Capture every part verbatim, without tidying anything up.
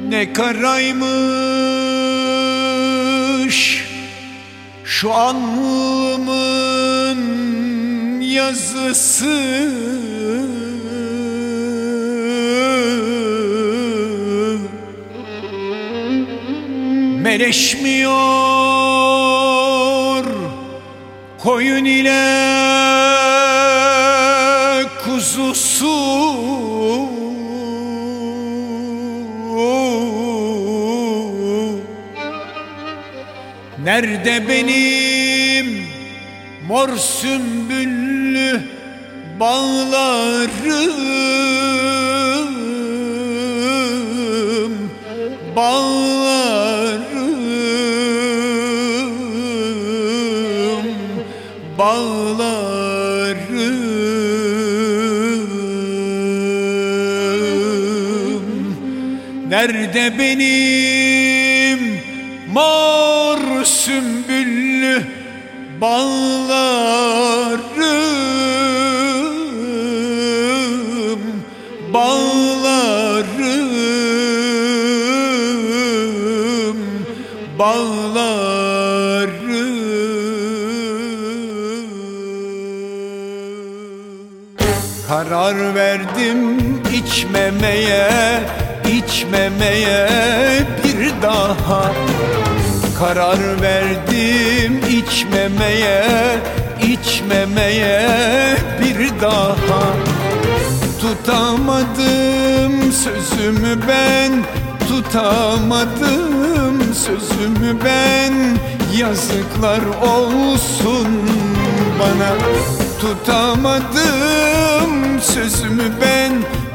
Ne karaymış şu alnımın yazısı, meleşmiyor koyun ile kuzusu. Nerede benim mor sümbüllü bağlarım, bağlarım, bağlarım. Nerede benim mor sümbüllü bağlarım, bağlarım, bağlarım. Karar verdim içmemeye, içmemeye bir daha. Karar verdim içmemeye, içmemeye bir daha. Tutamadım sözümü ben, tutamadım sözümü ben. Yazıklar olsun bana. Tutamadım sözümü ben,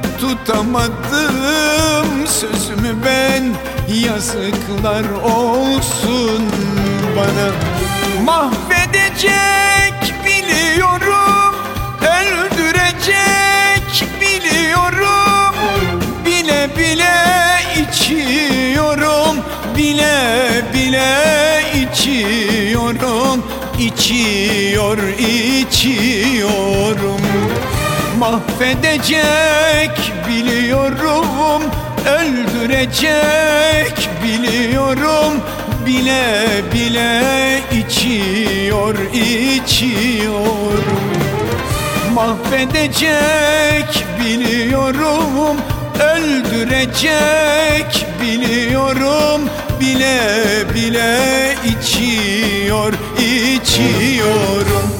tutamadım sözümü ben. Yazıklar olsun bana. Mahvedecek biliyorum, öldürecek biliyorum. Bile bile içiyorum, bile bile içiyorum. İçiyor, içiyorum. Mahvedecek biliyorum, öldürecek biliyorum. Bile bile içiyor, içiyorum. Mahvedecek biliyorum, öldürecek biliyorum. Bile bile içiyor, içiyorum.